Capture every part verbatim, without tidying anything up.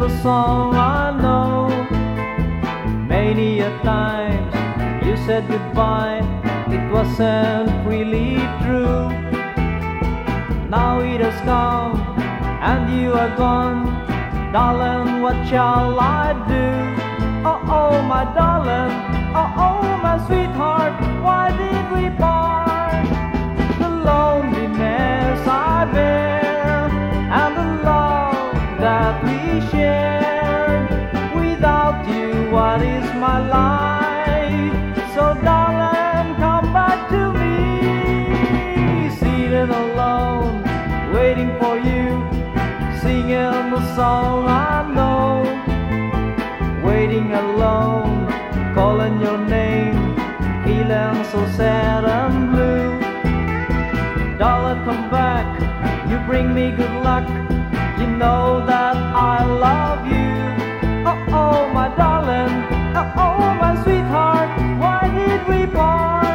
the song I know. Many a times you said goodbye, it wasn't really true. Now it has come and you are gone, darling, what shall I do? Oh, oh, my darling, oh, oh, my sweetheart, why did we part? The loneliness I bear and the love that we shared, without you, what is my life? So darling, come back to me. Seated alone, waiting for you, singing the song I know. Waiting alone, calling your name, feeling so sad and blue. Darling, come back, you bring me good luck, you know that I love you. Oh, oh, my darling, oh, oh, my sweetheart, why did we part?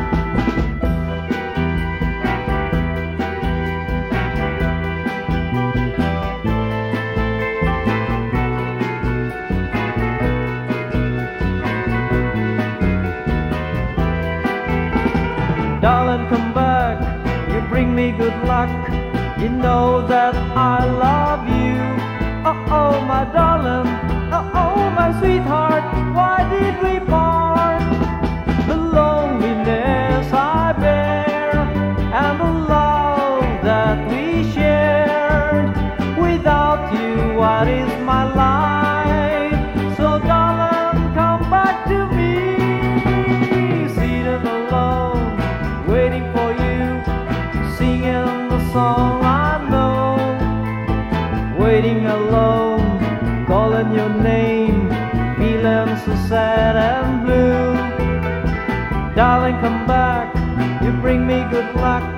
Darling, come back, you bring me good luck, you know that I love you. Oh, oh, my darling, oh, oh, my sweetheart, why did we part? The loneliness I bear and the love that we shared, without you, what is my life? So darling, come back to me. Seated alone, waiting for you, singing the song I know. Waiting alone, calling your name, feeling so sad and blue. Darling, come back, you bring me good luck,